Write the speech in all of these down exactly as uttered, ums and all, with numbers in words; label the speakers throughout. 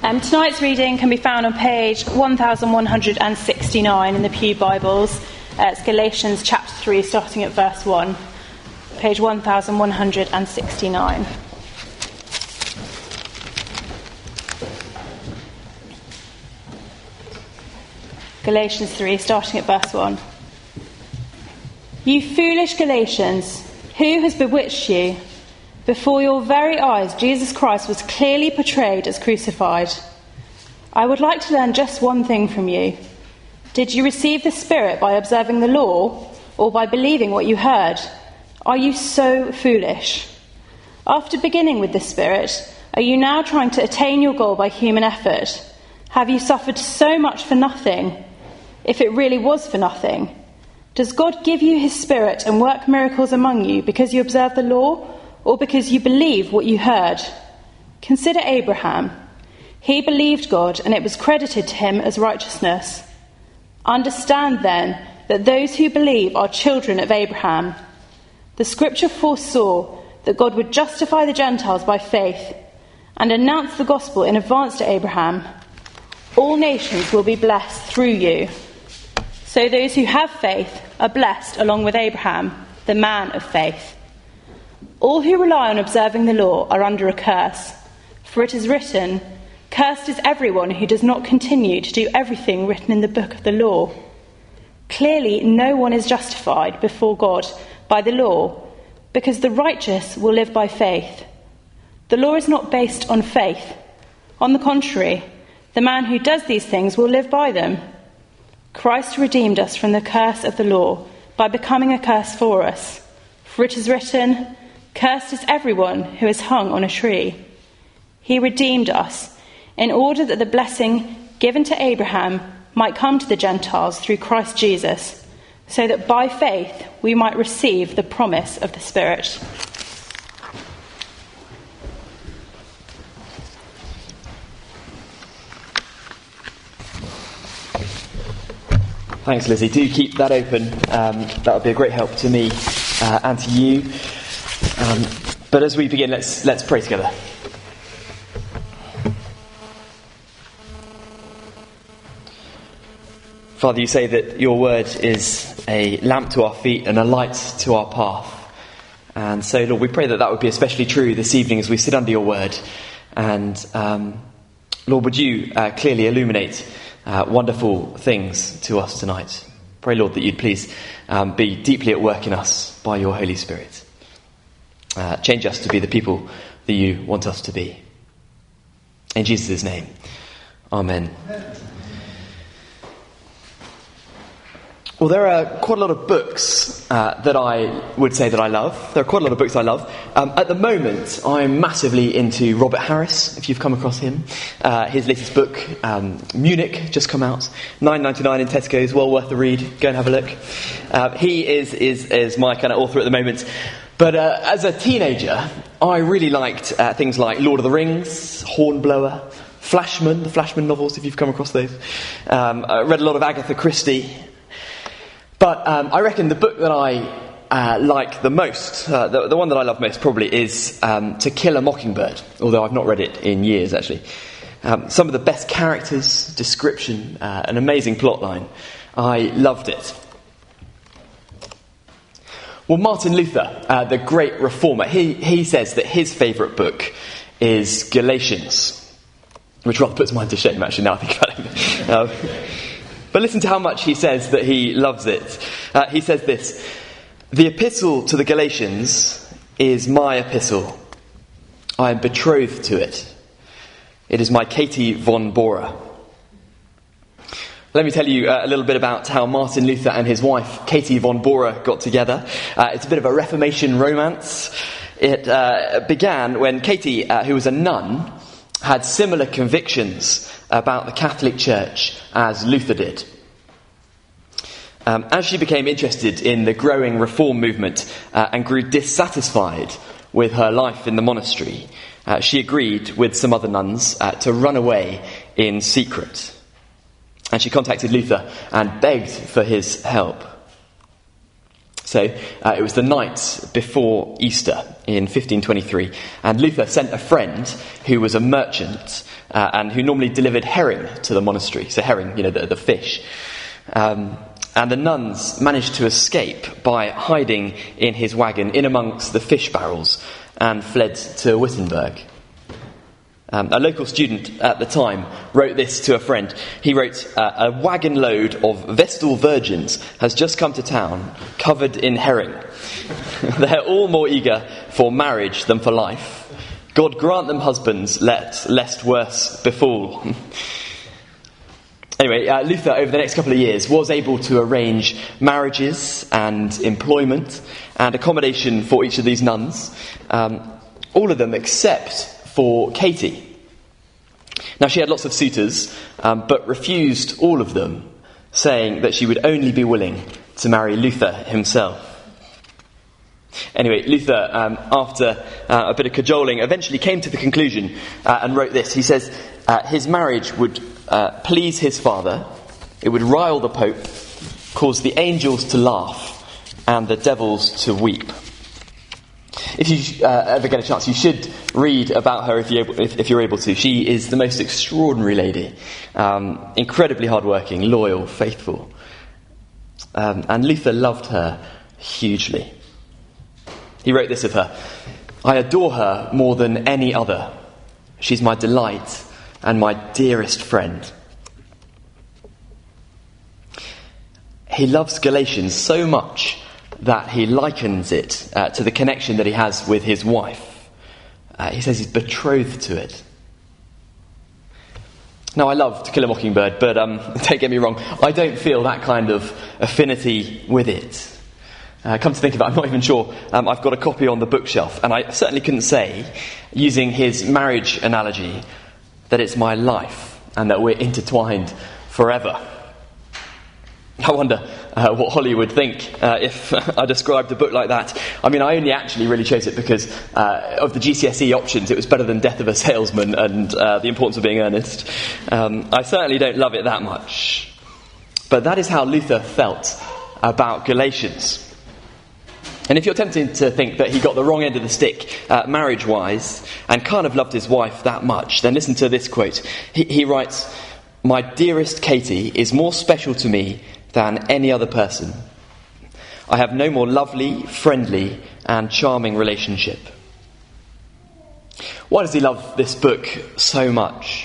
Speaker 1: Um, tonight's reading can be found on page one thousand one hundred sixty-nine in the Pew Bibles. Uh, it's Galatians chapter three, starting at verse one. Page one thousand one hundred sixty-nine. Galatians three, starting at verse one. You foolish Galatians, who has bewitched you? Before your very eyes, Jesus Christ was clearly portrayed as crucified. I would like to learn just one thing from you. Did you receive the Spirit by observing the law, or by believing what you heard? Are you so foolish? After beginning with the Spirit, are you now trying to attain your goal by human effort? Have you suffered so much for nothing? If it really was for nothing, does God give you his Spirit and work miracles among you because you observe the law, or because you believe what you heard? Consider Abraham. He believed God, and it was credited to him as righteousness. Understand then that those who believe are children of Abraham. The scripture foresaw that God would justify the Gentiles by faith and announce the gospel in advance to Abraham. All nations will be blessed through you. So those who have faith are blessed along with Abraham, the man of faith. All who rely on observing the law are under a curse, for it is written, "Cursed is everyone who does not continue to do everything written in the book of the law." Clearly, no one is justified before God by the law, because the righteous will live by faith. The law is not based on faith. On the contrary, the man who does these things will live by them. Christ redeemed us from the curse of the law by becoming a curse for us. For it is written, "Cursed is everyone who is hung on a tree." He redeemed us in order that the blessing given to Abraham might come to the Gentiles through Christ Jesus, so that by faith we might receive the promise of the Spirit.
Speaker 2: Thanks, Lizzie. Do keep that open. Um, that would be a great help to me uh, and to you. Um, but as we begin, let's let's pray together. Father, you say that your word is a lamp to our feet and a light to our path. And so, Lord, we pray that that would be especially true this evening as we sit under your word. And, um, Lord, would you uh, clearly illuminate uh, wonderful things to us tonight. Pray, Lord, that you'd please um, be deeply at work in us by your Holy Spirit. Uh, change us to be the people that you want us to be. In Jesus' name, amen. Amen. Well, there are quite a lot of books uh, that I would say that I love. There are quite a lot of books I love. Um, at the moment, I'm massively into Robert Harris, if you've come across him. Uh, his latest book, um, Munich, just come out. nine ninety-nine in Tesco's, well worth the read. Go and have a look. Uh, he is, is, is my kind of author at the moment. But uh, as a teenager, I really liked uh, things like Lord of the Rings, Hornblower, Flashman, the Flashman novels, if you've come across those. Um, I read a lot of Agatha Christie. But um, I reckon the book that I uh, like the most, uh, the, the one that I love most probably, is um, To Kill a Mockingbird, although I've not read it in years, actually. Um, some of the best characters, description, uh, an amazing plotline. I loved it. Well, Martin Luther, uh, the great reformer, he, he says that his favourite book is Galatians, which rather puts mine to shame, actually, now I think about it. Um, But listen to how much he says that he loves it. Uh, he says this: "The epistle to the Galatians is my epistle. I am betrothed to it. It is my Katie von Bora." Let me tell you uh, a little bit about how Martin Luther and his wife, Katie von Bora, got together. Uh, it's a bit of a Reformation romance. It uh, began when Katie, uh, who was a nun, had similar convictions about the Catholic Church as Luther did. Um, as she became interested in the growing reform movement uh, and grew dissatisfied with her life in the monastery, uh, she agreed with some other nuns uh, to run away in secret. And she contacted Luther and begged for his help. So uh, it was the night before Easter in fifteen twenty-three, and Luther sent a friend who was a merchant uh, and who normally delivered herring to the monastery. So herring, you know, the, the fish. Um, and the nuns managed to escape by hiding in his wagon in amongst the fish barrels and fled to Wittenberg. Um, a local student at the time wrote this to a friend. He wrote, uh, a wagon load of Vestal virgins has just come to town, covered in herring. They're all more eager for marriage than for life. God grant them husbands, let lest worse befall. Anyway, uh, Luther, over the next couple of years, was able to arrange marriages and employment and accommodation for each of these nuns, um, all of them except for Katie. Now, she had lots of suitors, um, but refused all of them, saying that she would only be willing to marry Luther himself. Anyway, Luther, um, after uh, a bit of cajoling, eventually came to the conclusion uh, and wrote this. He says uh, his marriage would uh, please his father, it would rile the Pope, cause the angels to laugh, and the devils to weep. If you uh, ever get a chance, you should read about her if, you able, if, if you're able to. She is the most extraordinary lady, um, incredibly hardworking, loyal, faithful. Um, and Luther loved her hugely. He wrote this of her: I adore her more than any other. She's my delight and my dearest friend. He loves Galatians so much that he likens it uh, to the connection that he has with his wife. Uh, he says he's betrothed to it. Now, I love To Kill a Mockingbird, but um, don't get me wrong, I don't feel that kind of affinity with it. Uh, come to think of it, I'm not even sure um, I've got a copy on the bookshelf, and I certainly couldn't say, using his marriage analogy, that it's my life and that we're intertwined forever. I wonder uh, what Holly would think uh, if I described a book like that. I mean, I only actually really chose it because uh, of the G C S E options. It was better than Death of a Salesman and uh, The Importance of Being Earnest. Um, I certainly don't love it that much. But that is how Luther felt about Galatians. And if you're tempted to think that he got the wrong end of the stick uh, marriage-wise and kind of loved his wife that much, then listen to this quote. He, he writes, "My dearest Katie is more special to me than any other person. I have no more lovely, friendly, and charming relationship." Why does he love this book so much?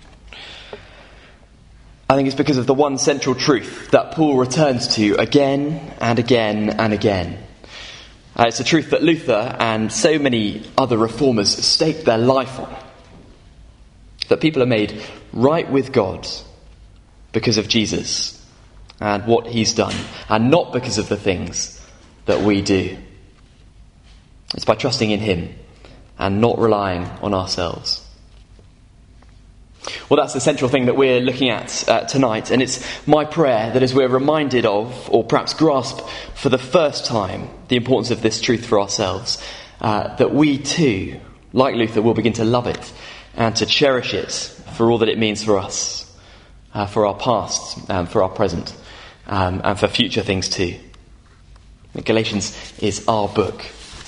Speaker 2: I think it's because of the one central truth that Paul returns to again and again and again. Uh, it's a truth that Luther and so many other reformers staked their life on. That people are made right with God because of Jesus and what he's done, and not because of the things that we do. It's by trusting in him and not relying on ourselves. Well, that's the central thing that we're looking at uh, tonight, and it's my prayer that as we're reminded of, or perhaps grasp for the first time, the importance of this truth for ourselves, uh, that we too, like Luther, will begin to love it and to cherish it for all that it means for us, uh, for our past, and for our present, um, and for future things too. Galatians is our book.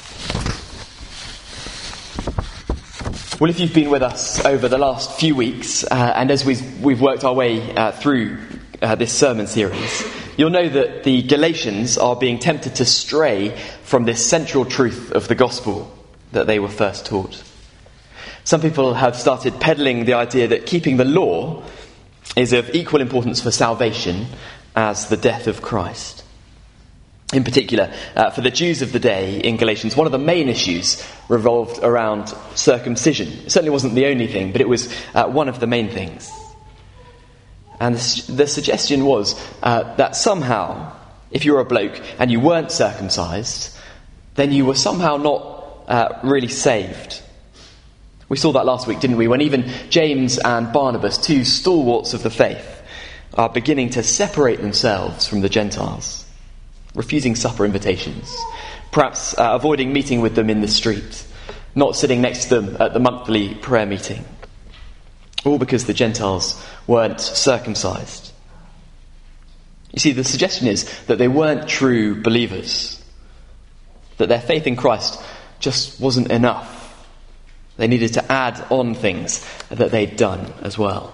Speaker 2: Well, if you've been with us over the last few weeks, uh, and as we've, we've worked our way uh, through uh, this sermon series, you'll know that the Galatians are being tempted to stray from this central truth of the gospel that they were first taught. Some people have started peddling the idea that keeping the law is of equal importance for salvation as the death of Christ. In particular, uh, for the Jews of the day in Galatians, one of the main issues revolved around circumcision. It certainly wasn't the only thing, but it was uh, one of the main things. And the, the suggestion was uh, that somehow, if you were a bloke and you weren't circumcised, then you were somehow not uh, really saved. We saw that last week, didn't we? When even James and Barnabas, two stalwarts of the faith, are beginning to separate themselves from the Gentiles, refusing supper invitations, perhaps uh, avoiding meeting with them in the street, not sitting next to them at the monthly prayer meeting, all because the Gentiles weren't circumcised. You see, the suggestion is that they weren't true believers, that their faith in Christ just wasn't enough. They needed to add on things that they'd done as well.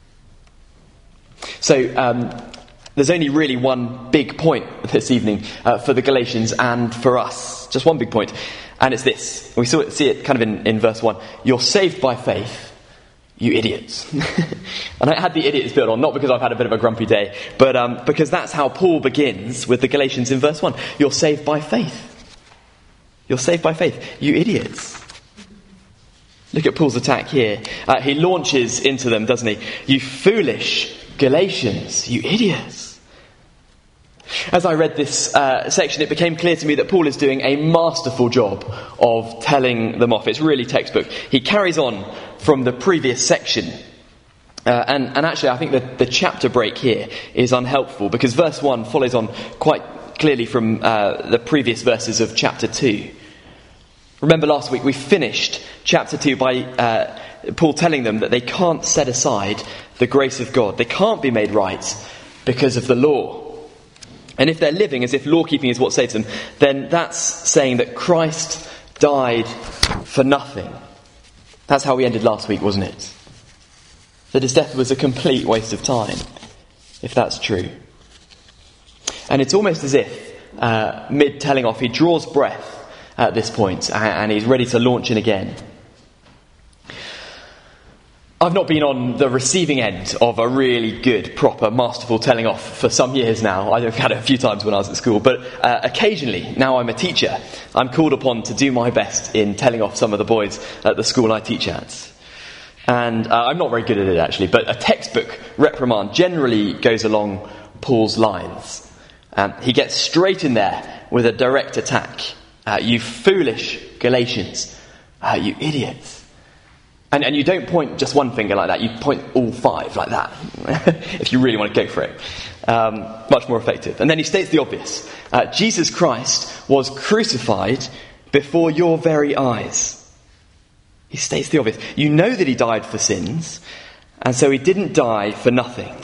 Speaker 2: So um, there's only really one big point this evening uh, for the Galatians and for us. Just one big point. And it's this. We saw it, see it kind of in, in verse one. You're saved by faith, you idiots. And I had the idiots bit on, not because I've had a bit of a grumpy day, but um, because that's how Paul begins with the Galatians in verse one. You're saved by faith. You're saved by faith, you idiots. Look at Paul's attack here. Uh, he launches into them, doesn't he? You foolish Galatians, you idiots. As I read this uh, section, it became clear to me that Paul is doing a masterful job of telling them off. It's really textbook. He carries on from the previous section. Uh, and, and actually, I think that the chapter break here is unhelpful, because verse one follows on quite clearly from uh, the previous verses of chapter two. Remember last week we finished chapter two by uh, Paul telling them that they can't set aside the grace of God. They can't be made right because of the law. And if they're living as if law keeping is what saves them, then that's saying that Christ died for nothing. That's how we ended last week, wasn't it? That his death was a complete waste of time, if that's true. And it's almost as if, uh, mid telling off, he draws breath at this point, and he's ready to launch in again. I've not been on the receiving end of a really good, proper, masterful telling off for some years now. I've had it a few times when I was at school, but uh, occasionally, now I'm a teacher, I'm called upon to do my best in telling off some of the boys at the school I teach at. And uh, I'm not very good at it, actually, but a textbook reprimand generally goes along Paul's lines. Um, he gets straight in there with a direct attack. Uh, you foolish Galatians, uh, you idiots. And, and you don't point just one finger like that, you point all five like that, if you really want to go for it. Um, much more effective. And then he states the obvious. Uh, Jesus Christ was crucified before your very eyes. He states the obvious. You know that he died for sins, and so he didn't die for nothing.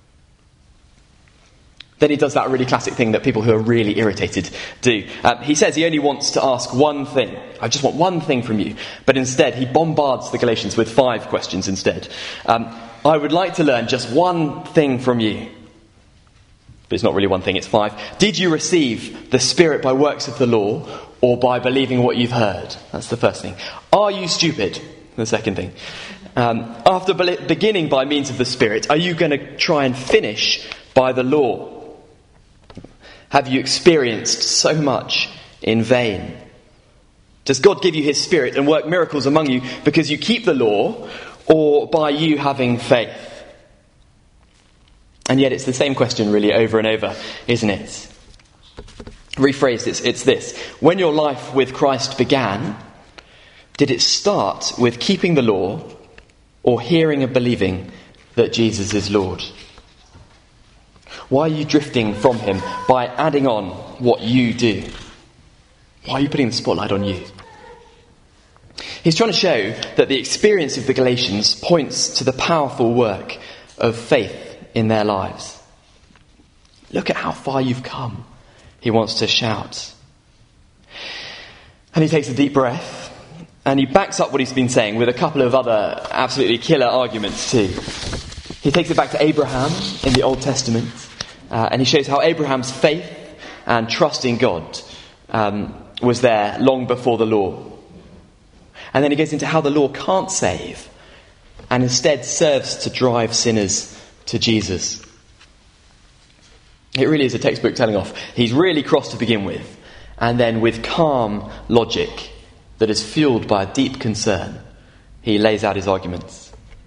Speaker 2: Then he does that really classic thing that people who are really irritated do. Uh, he says he only wants to ask one thing. I just want one thing from you. But instead, he bombards the Galatians with five questions instead. Um, I would like to learn just one thing from you. But it's not really one thing, it's five. Did you receive the Spirit by works of the law, or by believing what you've heard? That's the first thing. Are you stupid? The second thing. Um, after be- beginning by means of the Spirit, are you going to try and finish by the law? Have you experienced so much in vain? Does God give you his Spirit and work miracles among you because you keep the law, or by you having faith? And yet it's the same question really over and over, isn't it? Rephrased, it's, it's this. When your life with Christ began, did it start with keeping the law, or hearing and believing that Jesus is Lord? Why are you drifting from him by adding on what you do? Why are you putting the spotlight on you? He's trying to show that the experience of the Galatians points to the powerful work of faith in their lives. Look at how far you've come, he wants to shout. And he takes a deep breath, and he backs up what he's been saying with a couple of other absolutely killer arguments too. He takes it back to Abraham in the Old Testament. Uh, and he shows how Abraham's faith and trust in God um, was there long before the law. And then he goes into how the law can't save, and instead serves to drive sinners to Jesus. It really is a textbook telling off. He's really cross to begin with, and then with calm logic that is fueled by a deep concern, he lays out his arguments.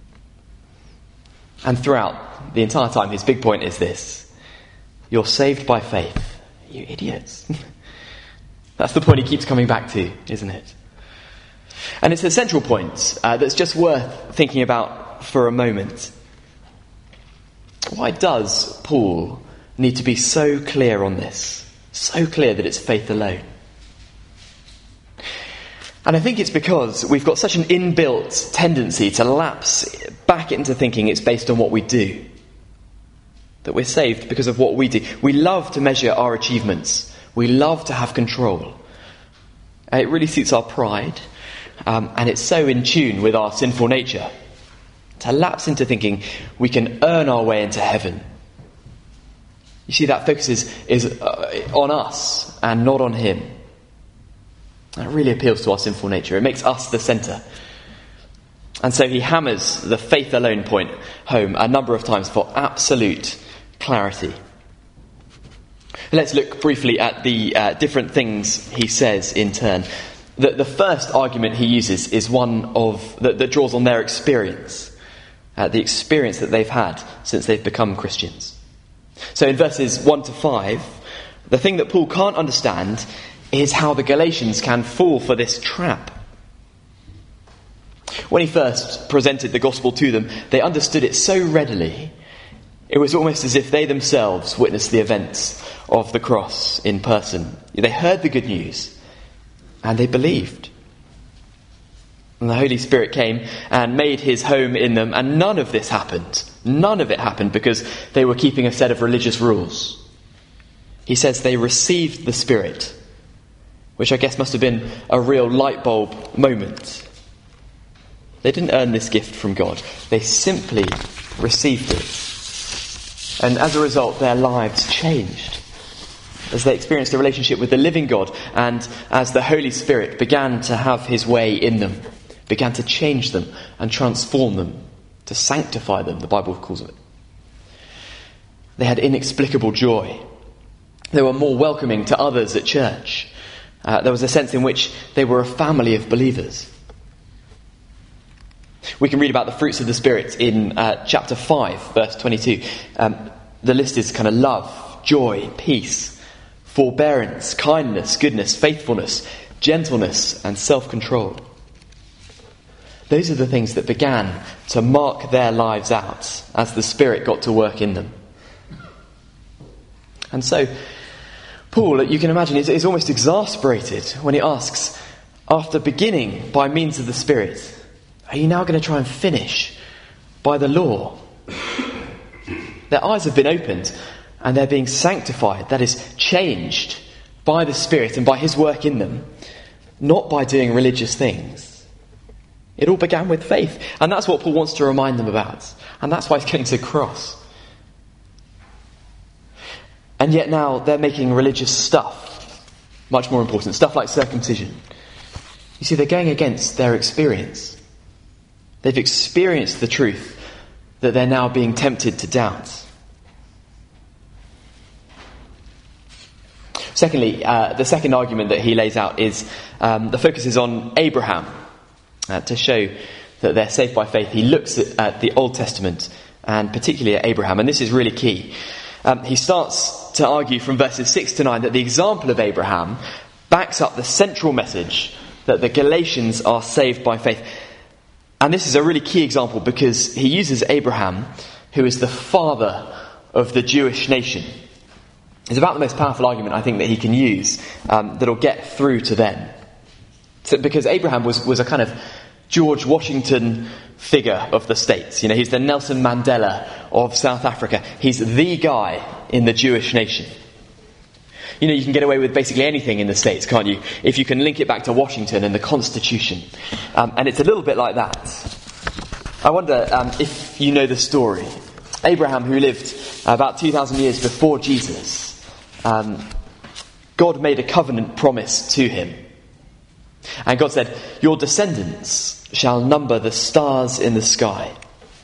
Speaker 2: And throughout the entire time, his big point is this. You're saved by faith, you idiots. That's the point he keeps coming back to, isn't it? And it's a central point uh, that's just worth thinking about for a moment. Why does Paul need to be so clear on this? So clear that it's faith alone? And I think it's because we've got such an inbuilt tendency to lapse back into thinking it's based on what we do. That we're saved because of what we do. We love to measure our achievements. We love to have control. And it really suits our pride, um, and it's so in tune with our sinful nature to lapse into thinking we can earn our way into heaven. You see, that focus is, is uh, on us and not on him. That really appeals to our sinful nature. It makes us the centre. And so he hammers the faith alone point home a number of times for absolute clarity. Let's look briefly at the uh, different things he says in turn. The, the first argument he uses is one of that, that draws on their experience, uh, the experience that they've had since they've become Christians. So in verses one to five, the thing that Paul can't understand is how the Galatians can fall for this trap. When he first presented the gospel to them, they understood it so readily. It was almost as if they themselves witnessed the events of the cross in person. They heard the good news and they believed. And the Holy Spirit came and made his home in them, and none of this happened. None of it happened because they were keeping a set of religious rules. He says they received the Spirit, which I guess must have been a real light bulb moment. They didn't earn this gift from God. They simply received it. And as a result, their lives changed as they experienced a relationship with the living God, and as the Holy Spirit began to have his way in them, began to change them and transform them, to sanctify them, the Bible calls it. They had inexplicable joy. They were more welcoming to others at church. Uh, there was a sense in which they were a family of believers. We can read about the fruits of the Spirit in uh, chapter five, verse twenty-two. Um, the list is kind of love, joy, peace, forbearance, kindness, goodness, faithfulness, gentleness, and self-control. Those are the things that began to mark their lives out as the Spirit got to work in them. And so, Paul, you can imagine, is, is almost exasperated when he asks, after beginning by means of the Spirit, are you now going to try and finish by the law? Their eyes have been opened and they're being sanctified, that is, changed by the Spirit and by his work in them, not by doing religious things. It all began with faith, and that's what Paul wants to remind them about, and that's why he's getting to the cross. And yet now they're making religious stuff much more important, stuff like circumcision. You see, they're going against their experience. They've experienced the truth that they're now being tempted to doubt. Secondly, uh, the second argument that he lays out is um, the focus is on Abraham. Uh, to show that they're saved by faith, he looks at, at the Old Testament and particularly at Abraham, and this is really key. Um, he starts to argue from verses six to nine that the example of Abraham backs up the central message that the Galatians are saved by faith. And this is a really key example because he uses Abraham, who is the father of the Jewish nation. It's about the most powerful argument I think that he can use um, that'll get through to them. So, because Abraham was, was a kind of George Washington figure of the States. You know, he's the Nelson Mandela of South Africa. He's the guy in the Jewish nation. You know, you can get away with basically anything in the States, can't you? If you can link it back to Washington and the Constitution. Um, and it's a little bit like that. I wonder um, if you know the story. Abraham, who lived about two thousand years before Jesus, um, God made a covenant promise to him. And God said, your descendants shall number the stars in the sky.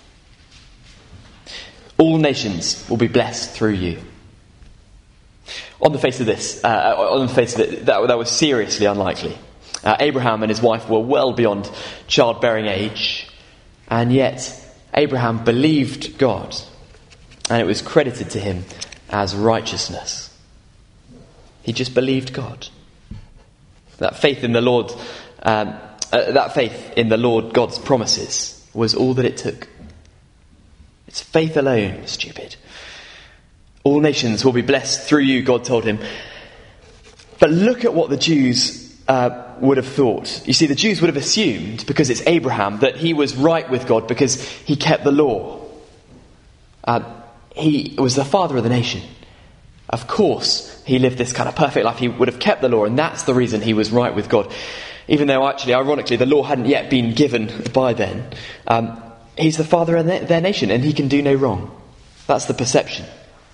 Speaker 2: All nations will be blessed through you. On the face of this, uh, on the face of it, that, that was seriously unlikely. Uh, Abraham and his wife were well beyond childbearing age, and yet Abraham believed God, and it was credited to him as righteousness. He just believed God. That faith in the Lord, um, uh, that faith in the Lord God's promises was all that it took. It's faith alone, stupid. All nations will be blessed through you, God told him. But look at what the Jews uh, would have thought. You see, the Jews would have assumed, because it's Abraham, that he was right with God because he kept the law. Uh, he was the father of the nation. Of course, he lived this kind of perfect life. He would have kept the law, and that's the reason he was right with God. Even though, actually, ironically, the law hadn't yet been given by then. Um, he's the father of their, their nation, and he can do no wrong. That's the perception.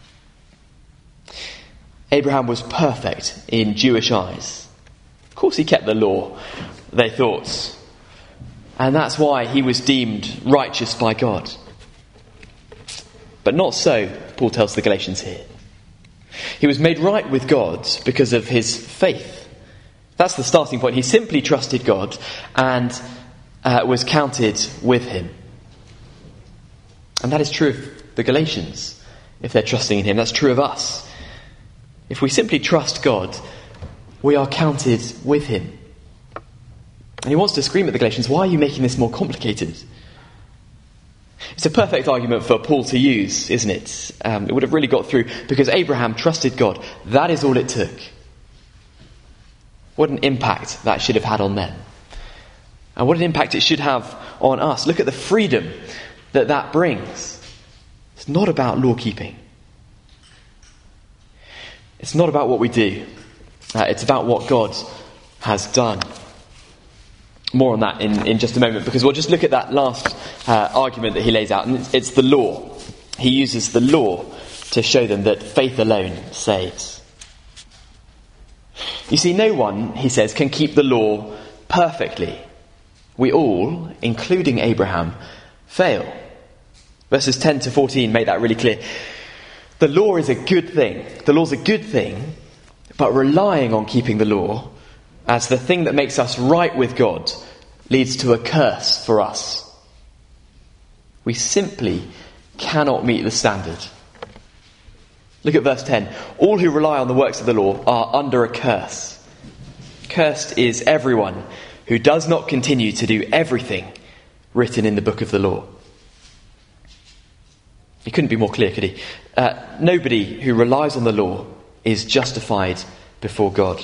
Speaker 2: Abraham was perfect in Jewish eyes. Of course, he kept the law, they thought. And that's why he was deemed righteous by God. But not so, Paul tells the Galatians here. He was made right with God because of his faith. That's the starting point. He simply trusted God and uh, was counted with him. And that is true of the Galatians, if they're trusting in him. That's true of us. If we simply trust God, we are counted with him. And he wants to scream at the Galatians, why are you making this more complicated? It's a perfect argument for Paul to use, isn't it? Um, it would have really got through because Abraham trusted God. That is all it took. What an impact that should have had on them. And what an impact it should have on us. Look at the freedom that that brings. It's not about law keeping. It's not about what we do. Uh, it's about what God has done. More on that in, in just a moment, because we'll just look at that last uh, argument that he lays out, and it's, it's the law. He uses the law to show them that faith alone saves. You see, no one, he says, can keep the law perfectly. We all, including Abraham, fail. Verses ten to fourteen make that really clear. The law is a good thing. The law's a good thing, but relying on keeping the law as the thing that makes us right with God leads to a curse for us. We simply cannot meet the standard. Look at verse ten. All who rely on the works of the law are under a curse. Cursed is everyone who does not continue to do everything written in the book of the law. He couldn't be more clear, could he? Uh, nobody who relies on the law is justified before God.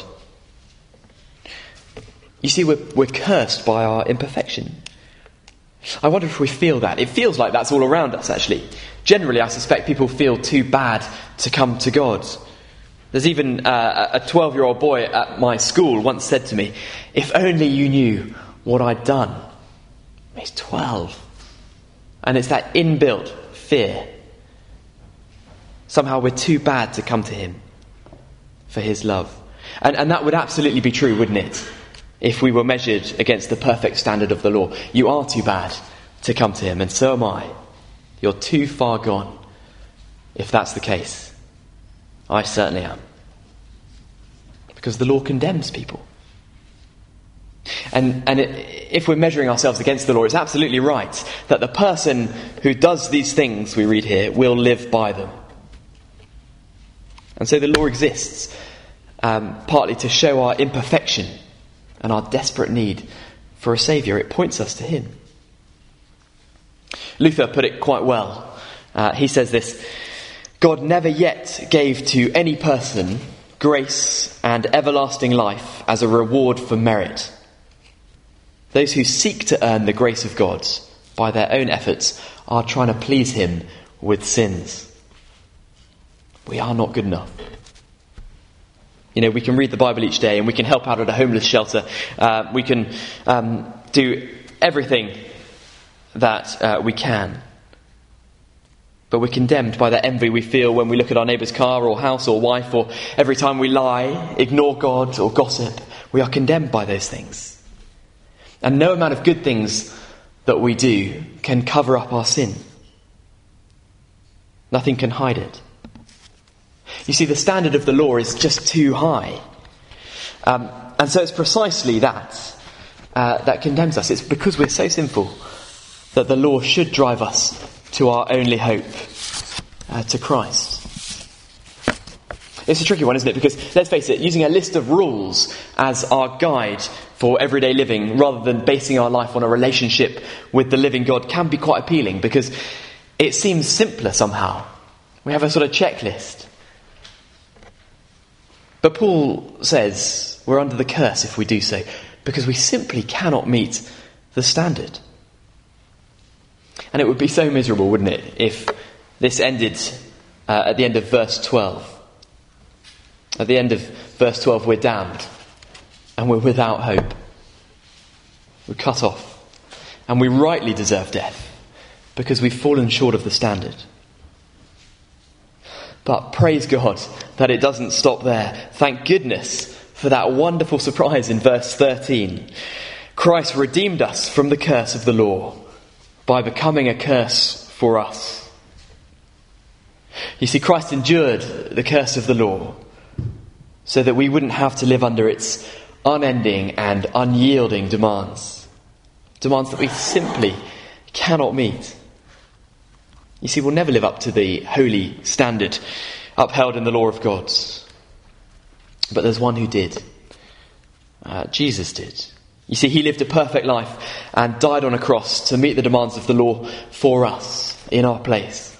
Speaker 2: You see, we're, we're cursed by our imperfection. I wonder if we feel that. It feels like that's all around us, actually. Generally, I suspect people feel too bad to come to God. There's even uh, a twelve-year-old boy at my school once said to me, if only you knew what I'd done. He's twelve. And it's that inbuilt fear. Somehow we're too bad to come to him for his love. And, and that would absolutely be true, wouldn't it? If we were measured against the perfect standard of the law. You are too bad to come to him, and so am I. You're too far gone, if that's the case. I certainly am. Because the law condemns people. And, and it, if we're measuring ourselves against the law, it's absolutely right that the person who does these things we read here will live by them. And so the law exists um, partly to show our imperfection and our desperate need for a saviour. It points us to him. Luther put it quite well. Uh, he says this: God never yet gave to any person grace and everlasting life as a reward for merit. Those who seek to earn the grace of God by their own efforts are trying to please him with sins. We are not good enough. You know, we can read the Bible each day and we can help out at a homeless shelter. Uh, we can um, do everything that uh, we can. But we're condemned by that envy we feel when we look at our neighbour's car or house or wife, or every time we lie, ignore God or gossip. We are condemned by those things. And no amount of good things that we do can cover up our sin. Nothing can hide it. You see, the standard of the law is just too high. Um, and so it's precisely that uh, that condemns us. It's because we're so sinful that the law should drive us to our only hope, uh, to Christ. It's a tricky one, isn't it? Because, let's face it, using a list of rules as our guide for everyday living rather than basing our life on a relationship with the living God can be quite appealing, because it seems simpler somehow. We have a sort of checklist. But Paul says we're under the curse if we do so, because we simply cannot meet the standard. And it would be so miserable, wouldn't it, if this ended uh, at the end of verse twelve. At the end of verse twelve, we're damned and we're without hope. We're cut off and we rightly deserve death because we've fallen short of the standard. But praise God that it doesn't stop there. Thank goodness for that wonderful surprise in verse thirteen. Christ redeemed us from the curse of the law by becoming a curse for us. You see, Christ endured the curse of the law so that we wouldn't have to live under its unending and unyielding demands. Demands that we simply cannot meet. You see, we'll never live up to the holy standard upheld in the law of God. But there's one who did. Uh, Jesus did. You see, he lived a perfect life and died on a cross to meet the demands of the law for us, in our place.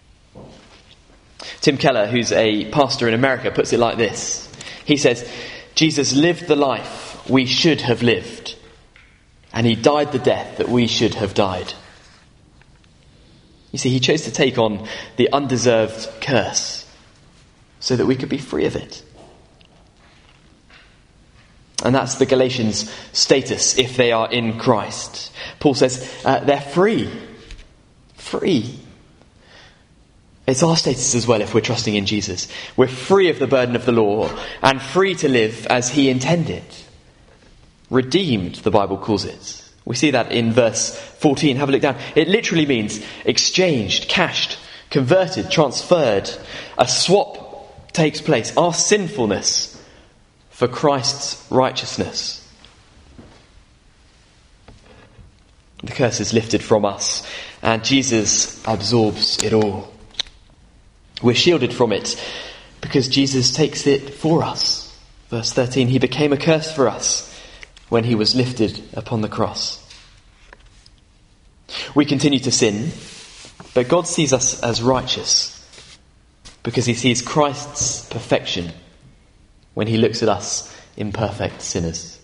Speaker 2: Tim Keller, who's a pastor in America, puts it like this. He says, Jesus lived the life we should have lived, and he died the death that we should have died. You see, he chose to take on the undeserved curse so that we could be free of it. And that's the Galatians' status if they are in Christ. Paul says uh, they're free. Free. It's our status as well if we're trusting in Jesus. We're free of the burden of the law and free to live as he intended. Redeemed, the Bible calls it. We see that in verse fourteen. Have a look down. It literally means exchanged, cashed, converted, transferred. A swap takes place. Our sinfulness for Christ's righteousness. The curse is lifted from us and Jesus absorbs it all. We're shielded from it because Jesus takes it for us. Verse thirteen, he became a curse for us when he was lifted upon the cross. We continue to sin, but God sees us as righteous because he sees Christ's perfection when he looks at us imperfect sinners.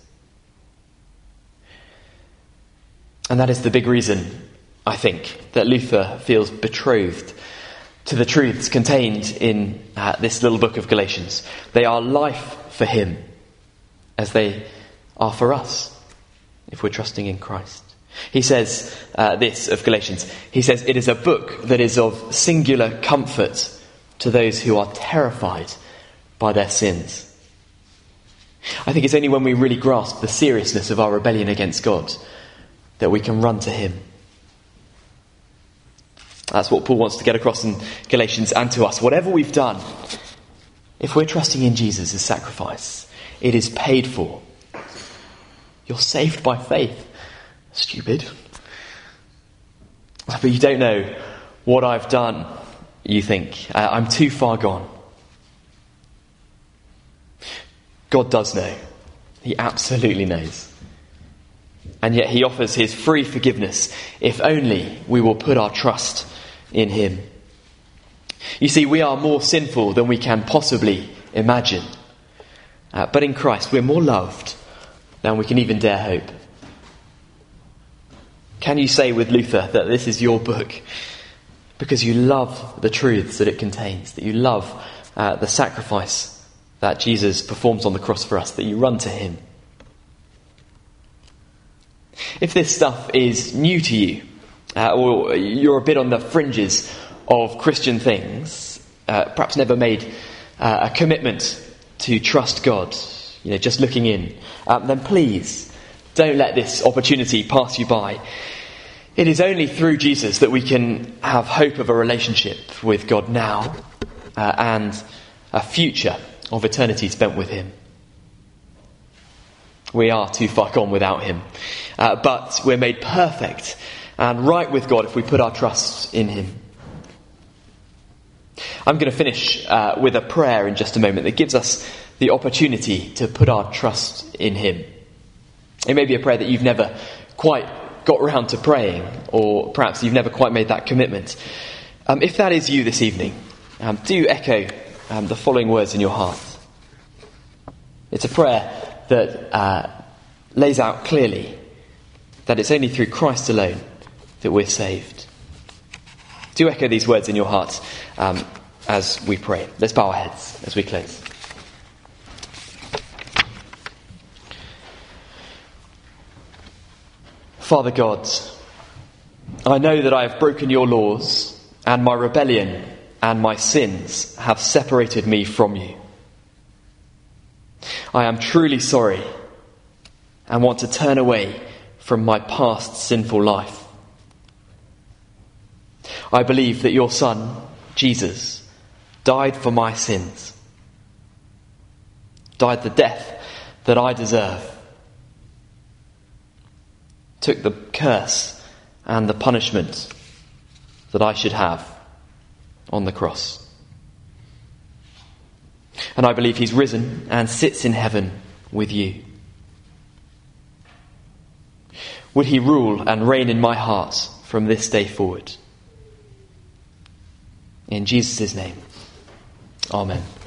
Speaker 2: And that is the big reason, I think, that Luther feels betrothed to the truths contained in uh, this little book of Galatians. They are life for him as they are for us if we're trusting in Christ. He says uh, this of Galatians. He says it is a book that is of singular comfort to those who are terrified by their sins. I think it's only when we really grasp the seriousness of our rebellion against God that we can run to him. That's what Paul wants to get across in Galatians and to us. Whatever we've done, if we're trusting in Jesus' sacrifice, it is paid for. You're saved by faith. Stupid. But you don't know what I've done, you think. Uh, I'm too far gone. God does know. He absolutely knows. And yet he offers his free forgiveness if only we will put our trust in him. You see, we are more sinful than we can possibly imagine. Uh, but in Christ, we're more loved than we can even dare hope. Can you say with Luther that this is your book because you love the truths that it contains, that you love uh, the sacrifice that Jesus performs on the cross for us, that you run to him? If this stuff is new to you, uh, or you're a bit on the fringes of Christian things, uh, perhaps never made uh, a commitment to trust God, you know, just looking in, um, then please don't let this opportunity pass you by. It is only through Jesus that we can have hope of a relationship with God now uh, and a future of eternity spent with him. We are too far gone without him. Uh, but we're made perfect and right with God if we put our trust in him. I'm going to finish uh, with a prayer in just a moment that gives us the opportunity to put our trust in him. It may be a prayer that you've never quite got around to praying, or perhaps you've never quite made that commitment. Um, if that is you this evening, um, do echo um, the following words in your heart. It's a prayer that uh, lays out clearly that it's only through Christ alone that we're saved. Do echo these words in your heart um, as we pray. Let's bow our heads as we close. Father God, I know that I have broken your laws, and my rebellion and my sins have separated me from you. I am truly sorry and want to turn away from my past sinful life. I believe that your Son, Jesus, died for my sins, died the death that I deserve, took the curse and the punishment that I should have on the cross. And I believe he's risen and sits in heaven with you. Would he rule and reign in my heart from this day forward? In Jesus' name, amen.